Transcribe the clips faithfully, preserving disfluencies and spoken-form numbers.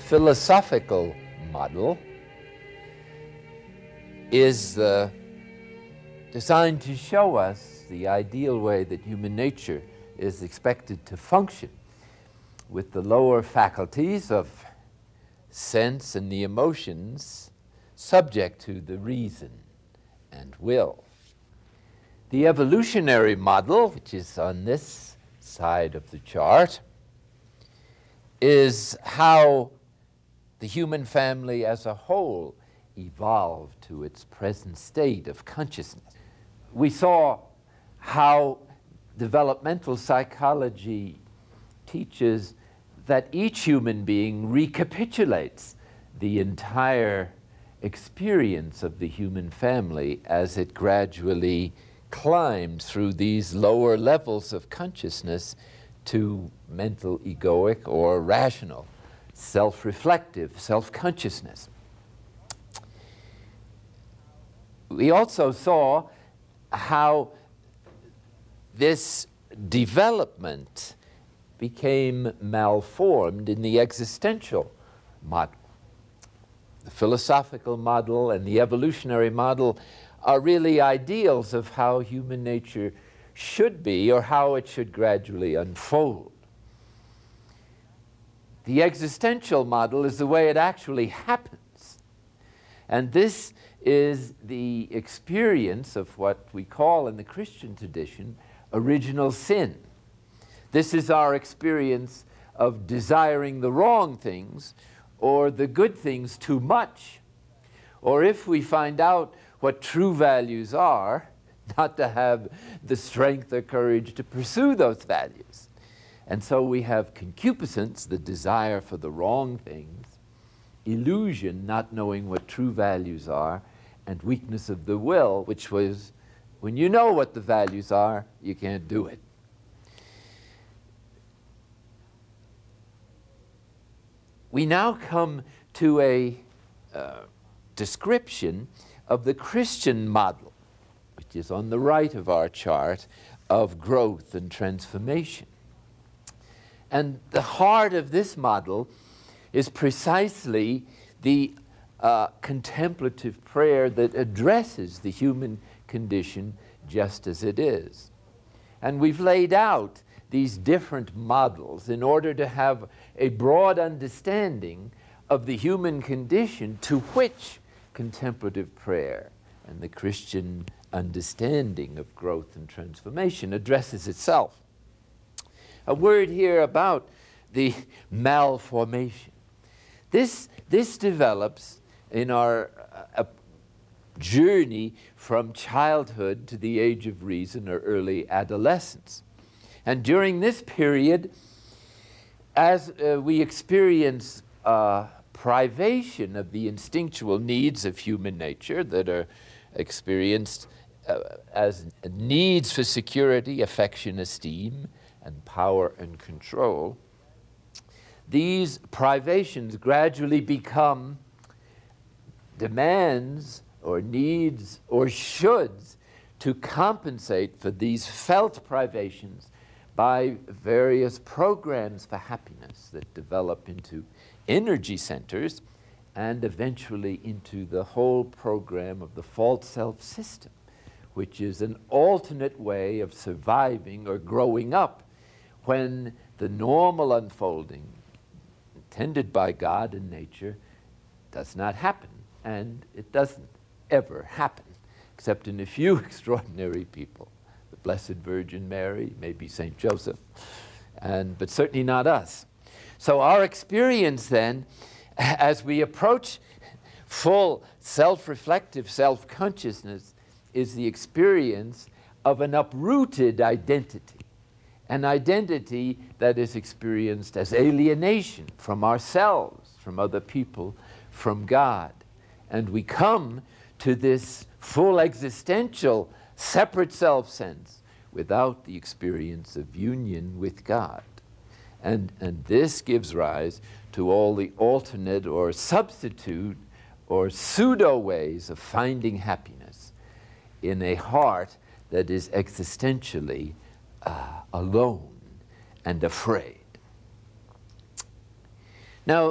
philosophical model is uh, designed to show us the ideal way that human nature is expected to function, with the lower faculties of sense and the emotions subject to the reason and will. The evolutionary model, which is on this side of the chart, is how the human family as a whole evolved to its present state of consciousness. We saw how developmental psychology teaches that each human being recapitulates the entire experience of the human family as it gradually climbs through these lower levels of consciousness to mental egoic or rational, self-reflective, self-consciousness. We also saw how this development became malformed in the existential model. The philosophical model and the evolutionary model are really ideals of how human nature should be or how it should gradually unfold. The existential model is the way it actually happens. And this is the experience of what we call in the Christian tradition original sin. This is our experience of desiring the wrong things or the good things too much, or if we find out what true values are, not to have the strength or courage to pursue those values. And so we have concupiscence, the desire for the wrong things, illusion, not knowing what true values are, and weakness of the will, which was when you know what the values are, you can't do it. We now come to a uh, description of the Christian model, which is on the right of our chart, of growth and transformation. And the heart of this model is precisely the uh, contemplative prayer that addresses the human condition just as it is. And we've laid out these different models in order to have a broad understanding of the human condition to which contemplative prayer and the Christian understanding of growth and transformation addresses itself. A word here about the malformation. This, this develops in our uh, journey from childhood to the age of reason or early adolescence. And during this period, as uh, we experience uh, privation of the instinctual needs of human nature that are experienced uh, as needs for security, affection, esteem, and power and control, these privations gradually become demands or needs or shoulds to compensate for these felt privations by various programs for happiness that develop into energy centers and eventually into the whole program of the false self system, which is an alternate way of surviving or growing up when the normal unfolding intended by God and nature does not happen, and it doesn't ever happen except in a few extraordinary people. The Blessed Virgin Mary, maybe Saint Joseph, and, but certainly not us. So our experience then, as we approach full self-reflective self-consciousness, is the experience of an uprooted identity, an identity that is experienced as alienation from ourselves, from other people, from God. And we come to this full existential separate self-sense without the experience of union with God. And, and this gives rise to all the alternate or substitute or pseudo ways of finding happiness in a heart that is existentially uh, alone and afraid. Now,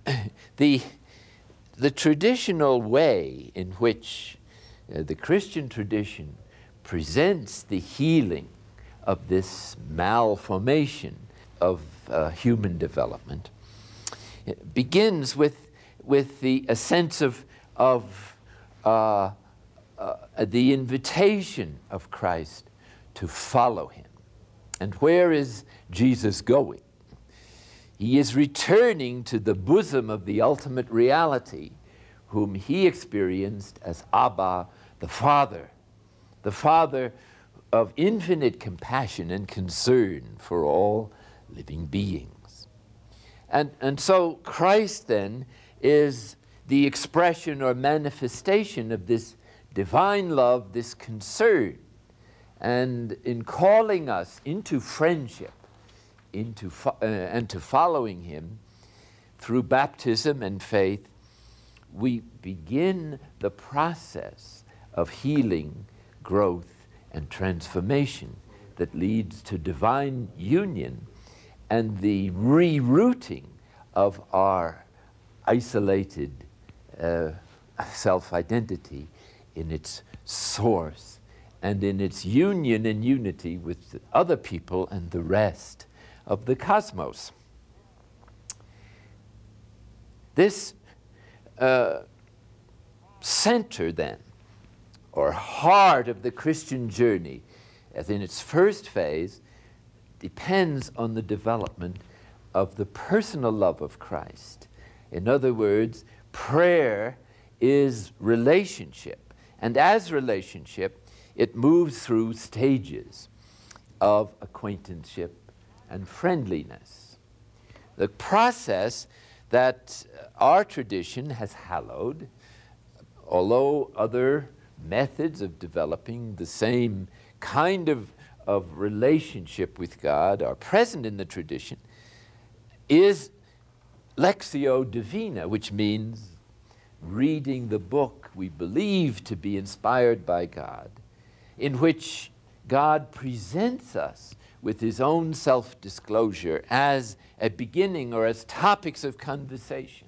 the, the traditional way in which uh, the Christian tradition presents the healing of this malformation of uh, human development, it begins with, with the, a sense of, of uh, uh, the invitation of Christ to follow him. And where is Jesus going? He is returning to the bosom of the ultimate reality, whom he experienced as Abba, the Father, the Father of infinite compassion and concern for all living beings. And, and so Christ then is the expression or manifestation of this divine love, this concern. And in calling us into friendship, into fo- uh, and to following him through baptism and faith, we begin the process of healing, growth, and transformation that leads to divine union and the rerouting of our isolated uh, self-identity in its source and in its union and unity with other people and the rest of the cosmos. This uh, center then, or heart of the Christian journey, as in its first phase, depends on the development of the personal love of Christ. In other words, prayer is relationship, and as relationship, it moves through stages of acquaintanceship and friendliness. The process that our tradition has hallowed, although other methods of developing the same kind of, of relationship with God are present in the tradition, is Lectio Divina, which means reading the book we believe to be inspired by God, in which God presents us with his own self-disclosure as a beginning or as topics of conversation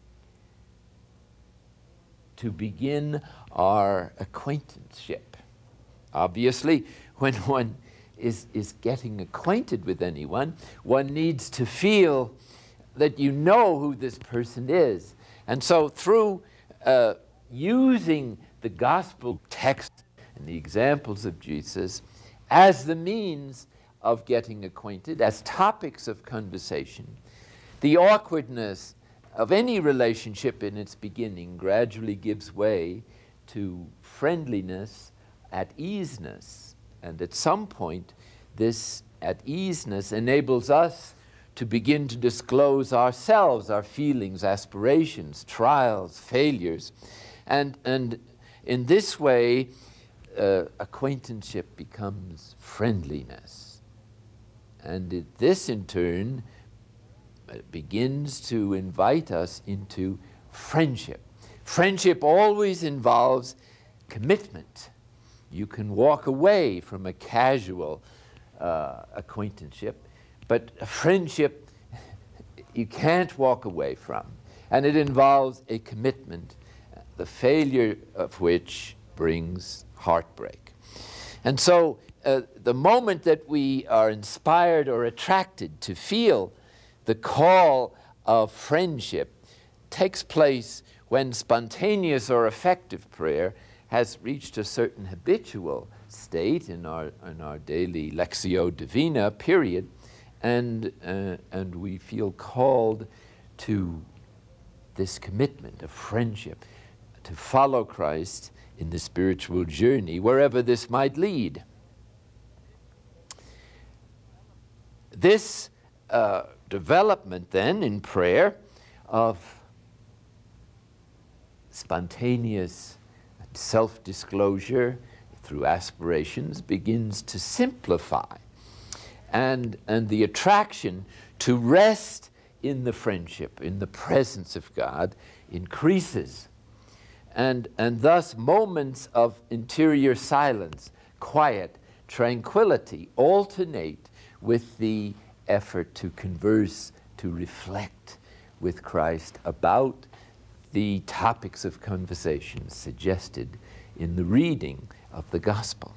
to begin our acquaintanceship. Obviously, when one is, is getting acquainted with anyone, one needs to feel that you know who this person is. And so through uh, using the gospel text and the examples of Jesus as the means of getting acquainted, as topics of conversation, the awkwardness of any relationship in its beginning gradually gives way to friendliness, at easeness. And at some point, this at easeness enables us to begin to disclose ourselves, our feelings, aspirations, trials, failures. And, and in this way, uh, acquaintanceship becomes friendliness. And it, this, in turn, begins to invite us into friendship. Friendship always involves commitment. You can walk away from a casual uh, acquaintanceship, but a friendship you can't walk away from. And it involves a commitment, the failure of which brings heartbreak. And so uh, the moment that we are inspired or attracted to feel the call of friendship takes place when spontaneous or effective prayer has reached a certain habitual state in our, in our daily Lectio Divina period, and, uh, and we feel called to this commitment of friendship, to follow Christ in the spiritual journey, wherever this might lead. This uh, development then in prayer of spontaneous self-disclosure through aspirations begins to simplify, and, and the attraction to rest in the friendship, in the presence of God, increases. And, and thus moments of interior silence, quiet, tranquility alternate with the effort to converse, to reflect with Christ about the topics of conversation suggested in the reading of the gospel.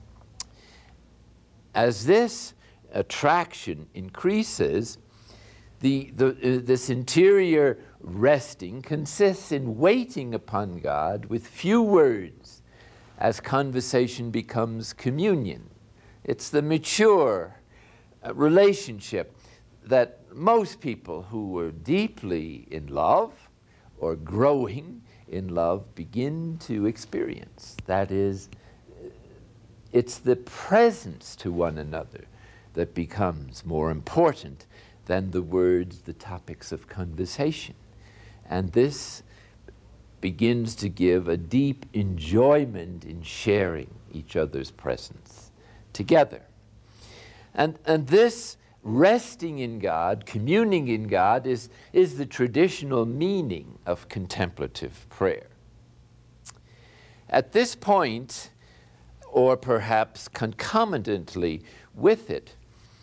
As this attraction increases, the, the, uh, this interior resting consists in waiting upon God with few words as conversation becomes communion. It's the mature uh, relationship that most people who were deeply in love or growing in love begin to experience. That is, it's the presence to one another that becomes more important than the words, the topics of conversation. And this begins to give a deep enjoyment in sharing each other's presence together. And, and this resting in God, communing in God, is, is the traditional meaning of contemplative prayer. At this point, or perhaps concomitantly with it,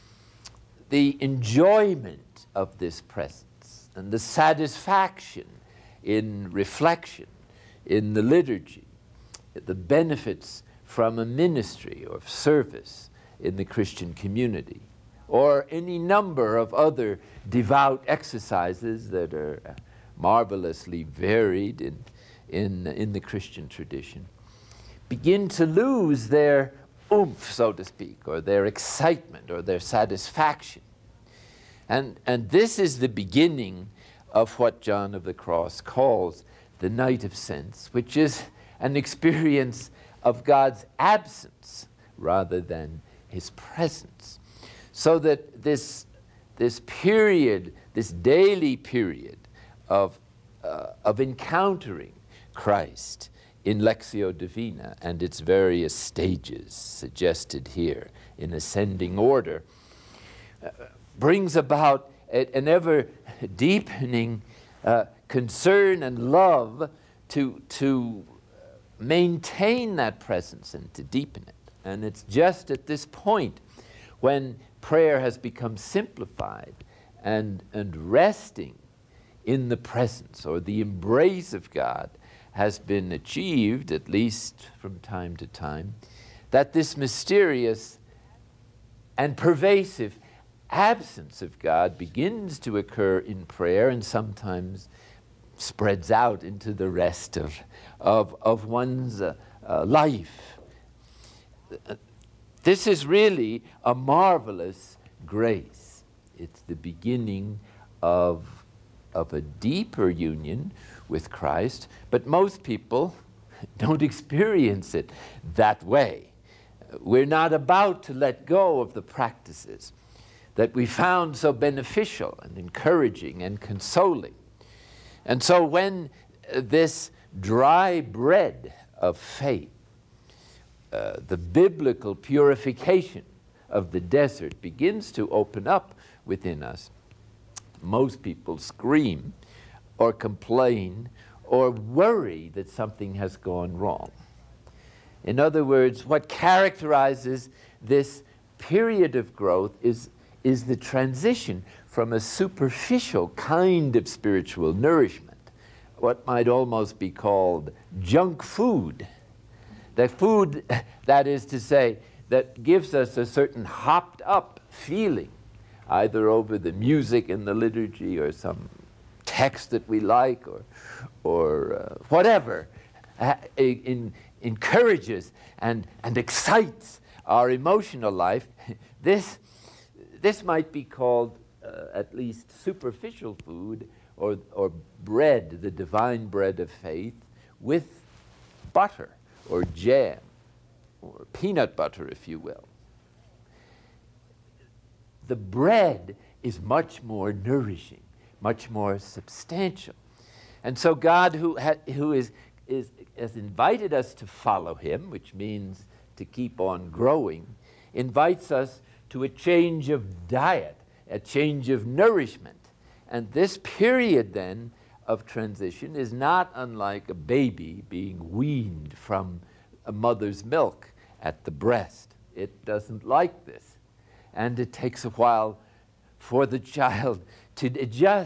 the enjoyment of this presence and the satisfaction in reflection, in the liturgy, the benefits from a ministry or service in the Christian community, or any number of other devout exercises that are marvelously varied in, in, in the Christian tradition, begin to lose their oomph, so to speak, or their excitement, or their satisfaction. And, and this is the beginning of what John of the Cross calls the night of sense, which is an experience of God's absence rather than his presence. So that this, this period, this daily period of, uh, of encountering Christ in Lectio Divina and its various stages suggested here in ascending order, uh, brings about a, an ever deepening uh, concern and love to, to maintain that presence and to deepen it. And it's just at this point when prayer has become simplified and, and resting in the presence or the embrace of God has been achieved, at least from time to time, that this mysterious and pervasive absence of God begins to occur in prayer and sometimes spreads out into the rest of, of, of one's uh, uh, life. Uh, this is really a marvelous grace. It's the beginning of, of a deeper union with Christ, but most people don't experience it that way. We're not about to let go of the practices that we found so beneficial and encouraging and consoling. And so when uh, this dry bread of faith, uh, the biblical purification of the desert begins to open up within us, most people scream or complain or worry that something has gone wrong. In other words, what characterizes this period of growth is, is the transition from a superficial kind of spiritual nourishment, what might almost be called junk food. The food, that is to say, that gives us a certain hopped up feeling, either over the music in the liturgy or some text that we like or, or uh, whatever, uh, in, encourages and, and excites our emotional life. This, this might be called uh, at least superficial food or, or bread, the divine bread of faith, with butter or jam or peanut butter, if you will. The bread is much more nourishing, much more substantial. And so God, who, ha who is, is, has invited us to follow him, which means to keep on growing, invites us to a change of diet, a change of nourishment. And this period then of transition is not unlike a baby being weaned from a mother's milk at the breast. It doesn't like this. And it takes a while for the child to adjust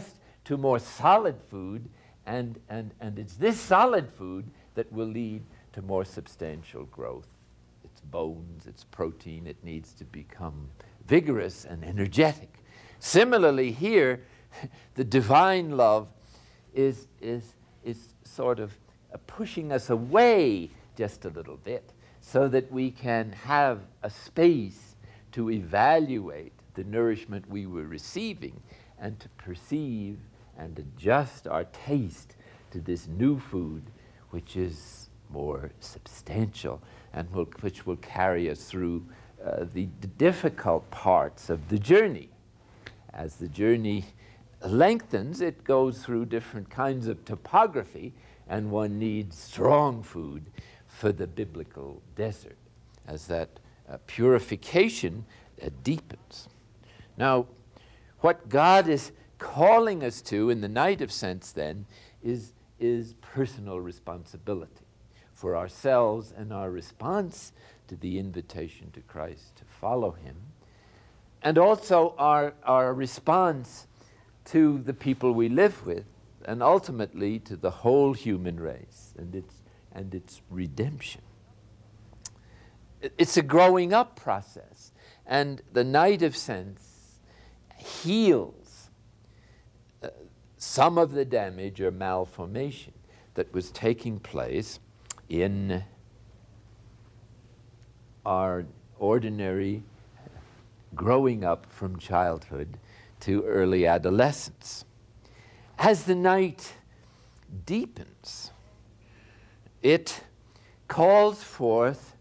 to more solid food, and, and, and it's this solid food that will lead to more substantial growth. Its bones, its protein, it needs to become vigorous and energetic. Similarly here, the divine love is, is, is sort of uh, pushing us away just a little bit so that we can have a space to evaluate the nourishment we were receiving and to perceive and adjust our taste to this new food, which is more substantial and will, which will carry us through uh, the d- difficult parts of the journey. As the journey lengthens, it goes through different kinds of topography, and one needs strong food for the biblical desert as that uh, purification uh, deepens. Now, what God is calling us to in the night of sense then is, is personal responsibility for ourselves and our response to the invitation to Christ to follow him, and also our, our response to the people we live with, and ultimately to the whole human race and its, and its redemption. It's a growing up process, and the night of sense heals uh, some of the damage or malformation that was taking place in our ordinary growing up from childhood to early adolescence. As the night deepens, it calls forth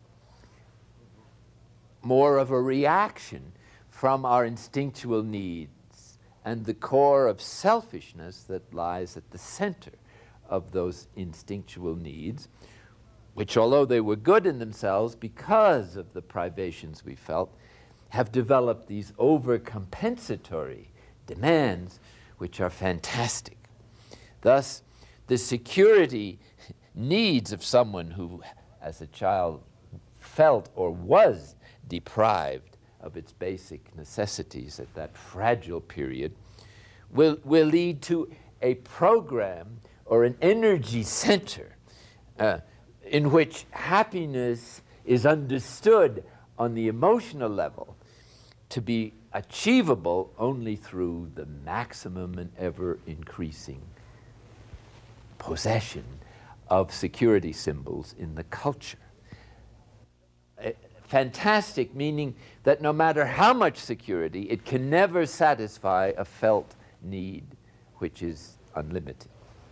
more of a reaction from our instinctual needs and the core of selfishness that lies at the center of those instinctual needs, which, although they were good in themselves because of the privations we felt, have developed these overcompensatory demands which are fantastic. Thus, the security needs of someone who, as a child, felt or was deprived of its basic necessities at that fragile period will, will lead to a program or an energy center uh, in which happiness is understood on the emotional level to be achievable only through the maximum and ever increasing possession of security symbols in the culture. Uh, fantastic, meaning that no matter how much security, it can never satisfy a felt need which is unlimited.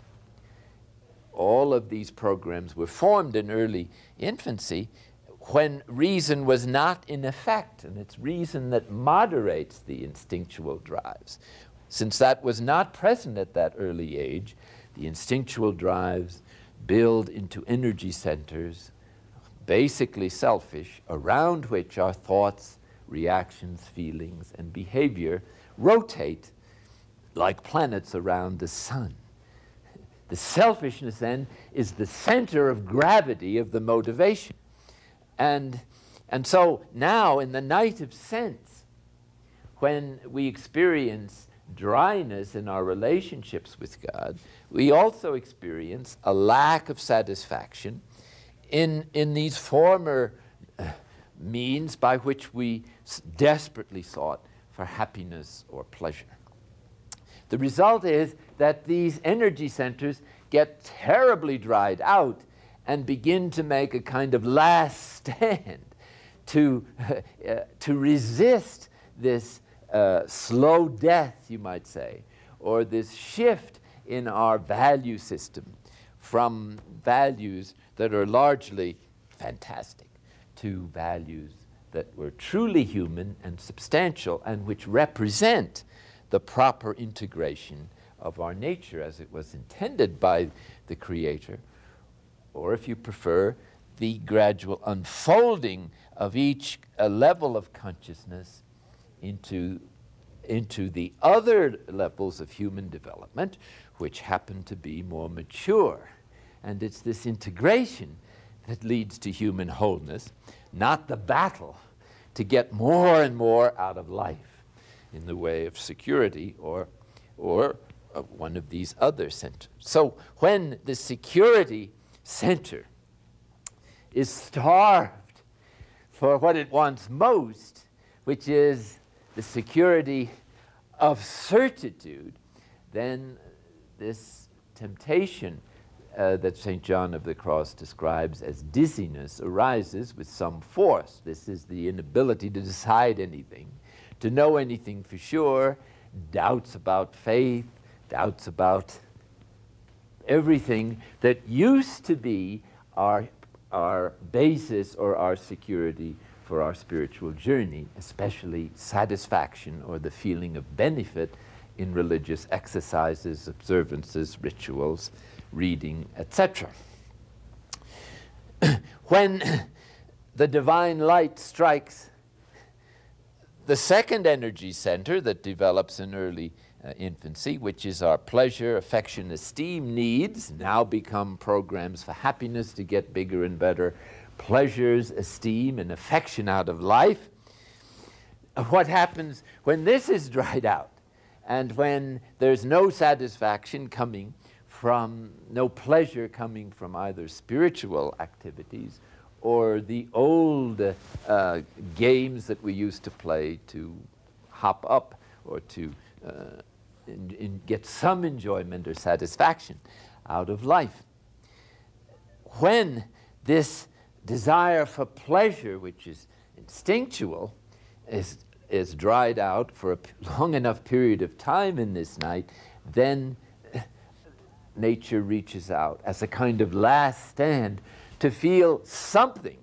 All of these programs were formed in early infancy when reason was not in effect, and it's reason that moderates the instinctual drives. Since that was not present at that early age, the instinctual drives build into energy centers, basically selfish, around which our thoughts, reactions, feelings, and behavior rotate like planets around the sun. The selfishness, then, is the center of gravity of the motivation. And, and so now, in the night of sense, when we experience dryness in our relationships with God, we also experience a lack of satisfaction in, in these former uh, means by which we s- desperately sought for happiness or pleasure. The result is that these energy centers get terribly dried out and begin to make a kind of last stand to, uh, to resist this uh, slow death, you might say, or this shift in our value system from values that are largely fantastic to values that were truly human and substantial and which represent the proper integration of our nature as it was intended by the Creator, or if you prefer, the gradual unfolding of each uh, level of consciousness into, into the other levels of human development, which happen to be more mature. And it's this integration that leads to human wholeness, not the battle to get more and more out of life in the way of security or, or of one of these other centers. So when the security center is starved for what it wants most, which is the security of certitude, then this temptation uh, that Saint John of the Cross describes as dizziness arises with some force. This is the inability to decide anything, to know anything for sure, doubts about faith, doubts about everything that used to be our, our basis or our security for our spiritual journey, especially satisfaction or the feeling of benefit in religious exercises, observances, rituals, reading, et cetera. When the divine light strikes the second energy center that develops in early uh, infancy, which is our pleasure, affection, esteem needs, now become programs for happiness to get bigger and better pleasures, esteem, and affection out of life. What happens when this is dried out and when there's no satisfaction coming from, no pleasure coming from either spiritual activities or the old uh, games that we used to play to hop up or to uh, in, in get some enjoyment or satisfaction out of life. When this desire for pleasure, which is instinctual, is, is dried out for a p- long enough period of time in this night, then nature reaches out as a kind of last stand to feel something,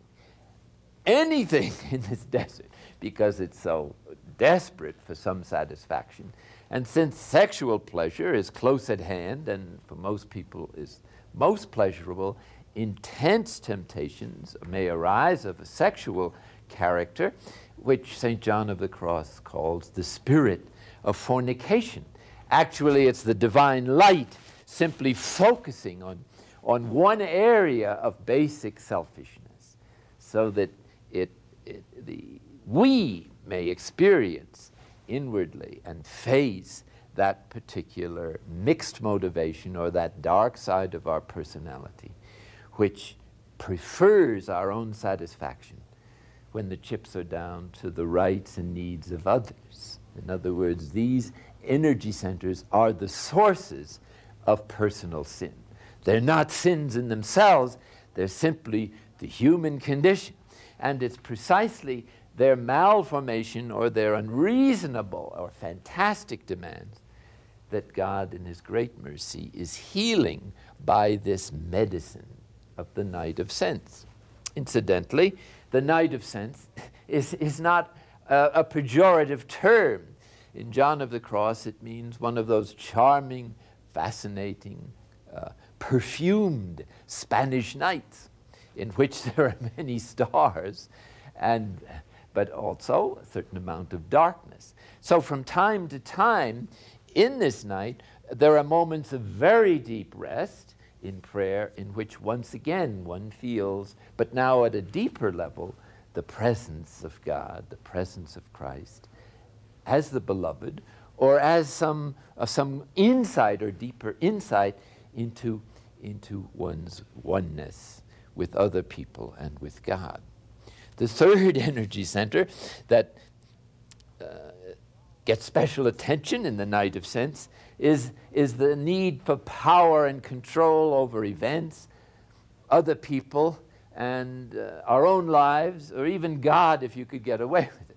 anything in this desert, because it's so desperate for some satisfaction. And since sexual pleasure is close at hand and for most people is most pleasurable, intense temptations may arise of a sexual character, which Saint John of the Cross calls the spirit of fornication. Actually, it's the divine light simply focusing on, on one area of basic selfishness, so that it, it, the, we may experience inwardly and face that particular mixed motivation or that dark side of our personality, which prefers our own satisfaction when the chips are down to the rights and needs of others. In other words, these energy centers are the sources of personal sin. They're not sins in themselves, they're simply the human condition. And it's precisely their malformation or their unreasonable or fantastic demands that God in his great mercy is healing by this medicine of the night of sense. Incidentally, the night of sense is, is not a, a pejorative term. In John of the Cross, it means one of those charming, fascinating, uh, perfumed Spanish nights in which there are many stars, and but also a certain amount of darkness. So from time to time in this night, there are moments of very deep rest in prayer in which once again one feels, but now at a deeper level, the presence of God, the presence of Christ as the beloved, or as some, uh, some insight or deeper insight into, into one's oneness with other people and with God. The third energy center that uh, gets special attention in the night of sense is, is the need for power and control over events, other people, and uh, our own lives, or even God if you could get away with it.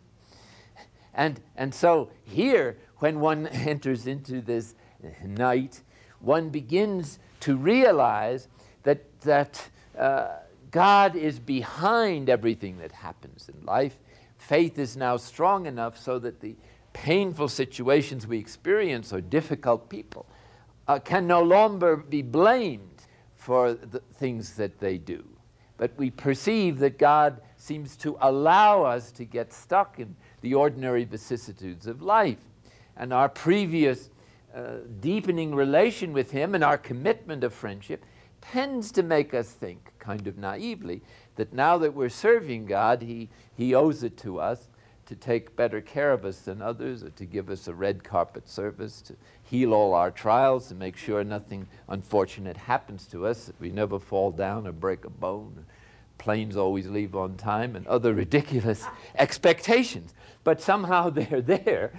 And, and so here, when one enters into this night, one begins to realize that, that uh, God is behind everything that happens in life. Faith is now strong enough so that the painful situations we experience or difficult people uh, can no longer be blamed for the things that they do. But we perceive that God seems to allow us to get stuck in the ordinary vicissitudes of life. And our previous uh, deepening relation with him and our commitment of friendship tends to make us think, kind of naively, that now that we're serving God, he, he owes it to us to take better care of us than others, or to give us a red carpet service, to heal all our trials and make sure nothing unfortunate happens to us, that we never fall down or break a bone, planes always leave on time, and other ridiculous expectations. But somehow they're there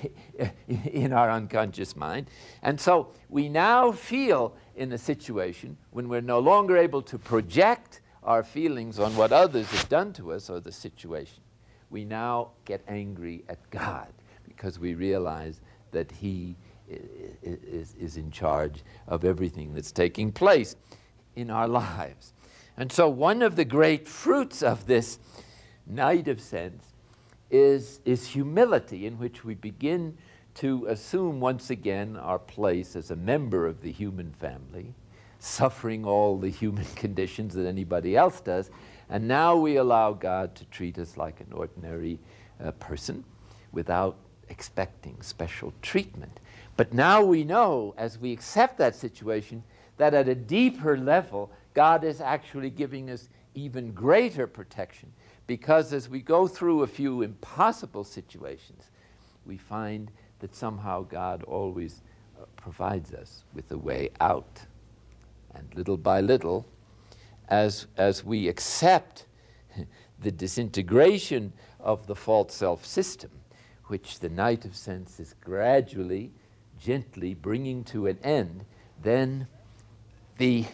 in our unconscious mind. And so we now feel in a situation when we're no longer able to project our feelings on what others have done to us or the situation. We now get angry at God because we realize that He is, is in charge of everything that's taking place in our lives. And so one of the great fruits of this night of sense is, is humility, in which we begin to assume once again our place as a member of the human family, suffering all the human conditions that anybody else does. And now we allow God to treat us like an ordinary uh, person without expecting special treatment. But now we know, as we accept that situation, that at a deeper level, God is actually giving us even greater protection, because as we go through a few impossible situations, we find that somehow God always uh, provides us with a way out. And little by little, as, as we accept the disintegration of the false self system, which the night of sense is gradually, gently bringing to an end, then the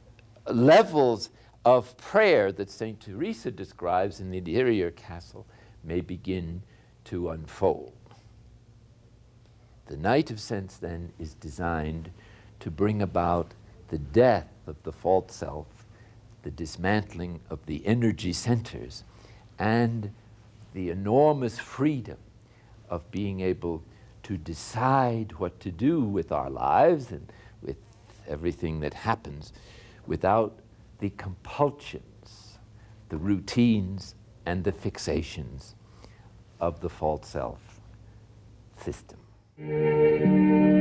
levels of prayer that Saint Teresa describes in the interior castle may begin to unfold. The night of sense then is designed to bring about the death of the false self, the dismantling of the energy centers, and the enormous freedom of being able to decide what to do with our lives and with everything that happens without the compulsions, the routines, and the fixations of the false self system.